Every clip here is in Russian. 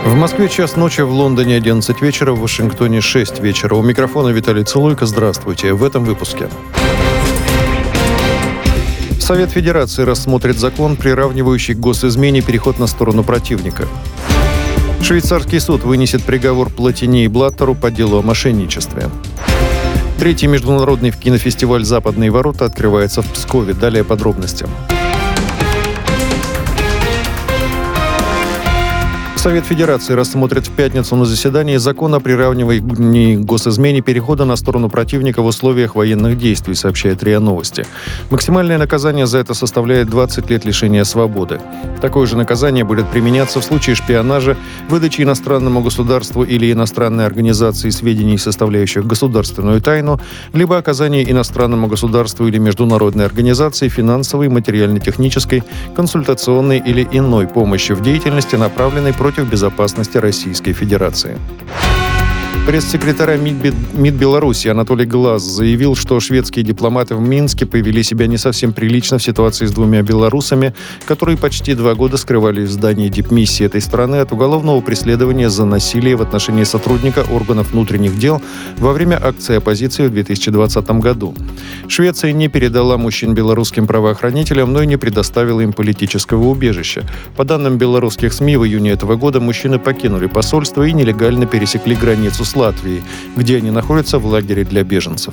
В Москве час ночи, в Лондоне 11 вечера, в Вашингтоне 6 вечера. У микрофона Виталий Цилуйко. Здравствуйте. В этом выпуске. Совет Федерации рассмотрит закон, приравнивающий к госизмене переход на сторону противника. Швейцарский суд вынесет приговор Платини и Блаттеру по делу о мошенничестве. Третий международный кинофестиваль «Западные ворота» открывается в Пскове. Далее подробности. Совет Федерации рассмотрит в пятницу на заседании закон о приравнивании к госизмене перехода на сторону противника в условиях военных действий, сообщает РИА Новости. Максимальное наказание за это составляет 20 лет лишения свободы. Такое же наказание будет применяться в случае шпионажа, выдачи иностранному государству или иностранной организации сведений, составляющих государственную тайну, либо оказания иностранному государству или международной организации финансовой, материально-технической, консультационной или иной помощи в деятельности, направленной против безопасности Российской Федерации. Пресс-секретарь МИД Беларуси Анатолий Глаз заявил, что шведские дипломаты в Минске повели себя не совсем прилично в ситуации с двумя белорусами, которые почти 2 года скрывались в здании дипмиссии этой страны от уголовного преследования за насилие в отношении сотрудника органов внутренних дел во время акции оппозиции в 2020 году. Швеция не передала мужчин белорусским правоохранителям, но и не предоставила им политического убежища. По данным белорусских СМИ, в июне этого года мужчины покинули посольство и нелегально пересекли границу с Латвии, где они находятся в лагере для беженцев.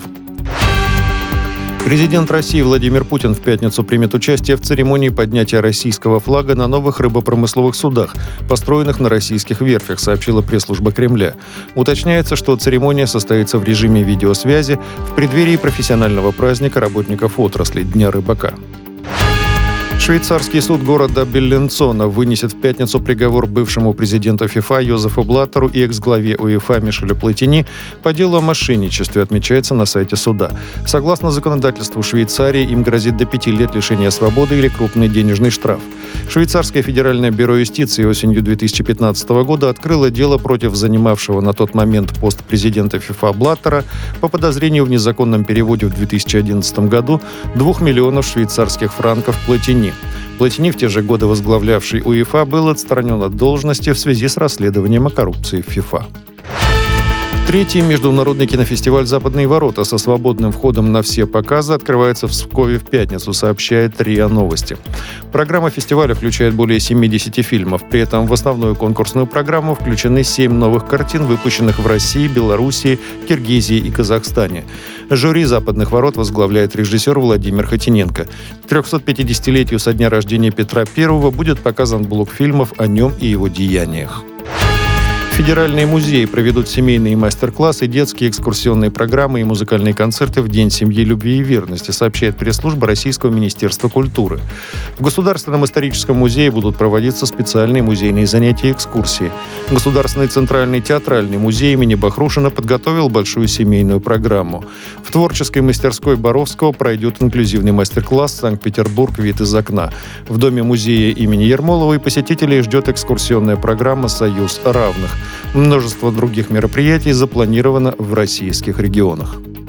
Президент России Владимир Путин в пятницу примет участие в церемонии поднятия российского флага на новых рыбопромысловых судах, построенных на российских верфях, сообщила пресс-служба Кремля. Уточняется, что церемония состоится в режиме видеосвязи в преддверии профессионального праздника работников отрасли Дня рыбака. Швейцарский суд города Беллинцона вынесет в пятницу приговор бывшему президенту ФИФА Йозефу Блаттеру и экс-главе УЕФА Мишелю Платини по делу о мошенничестве, отмечается на сайте суда. Согласно законодательству Швейцарии, им грозит до 5 лет лишения свободы или крупный денежный штраф. Швейцарское федеральное бюро юстиции осенью 2015 года открыло дело против занимавшего на тот момент пост президента ФИФА Блаттера по подозрению в незаконном переводе в 2011 году 2 миллионов швейцарских франков Платини. Платини, в те же годы возглавлявший УЕФА, был отстранен от должности в связи с расследованием о коррупции в ФИФА. Третий международный кинофестиваль «Западные ворота» со свободным входом на все показы открывается в Пскове в пятницу, сообщает РИА Новости. Программа фестиваля включает более 70 фильмов. При этом в основную конкурсную программу включены 7 новых картин, выпущенных в России, Белоруссии, Киргизии и Казахстане. Жюри «Западных ворот» возглавляет режиссер Владимир Хотиненко. К 350-летию со дня рождения Петра I будет показан блок фильмов о нем и его деяниях. Федеральные музеи проведут семейные мастер-классы, детские экскурсионные программы и музыкальные концерты в День семьи, любви и верности, сообщает пресс-служба Российского министерства культуры. В Государственном историческом музее будут проводиться специальные музейные занятия и экскурсии. Государственный центральный театральный музей имени Бахрушина подготовил большую семейную программу. В творческой мастерской Боровского пройдет инклюзивный мастер-класс «Санкт-Петербург. Вид из окна». В доме музея имени Ермоловой посетителей ждет экскурсионная программа «Союз равных». Множество других мероприятий запланировано в российских регионах.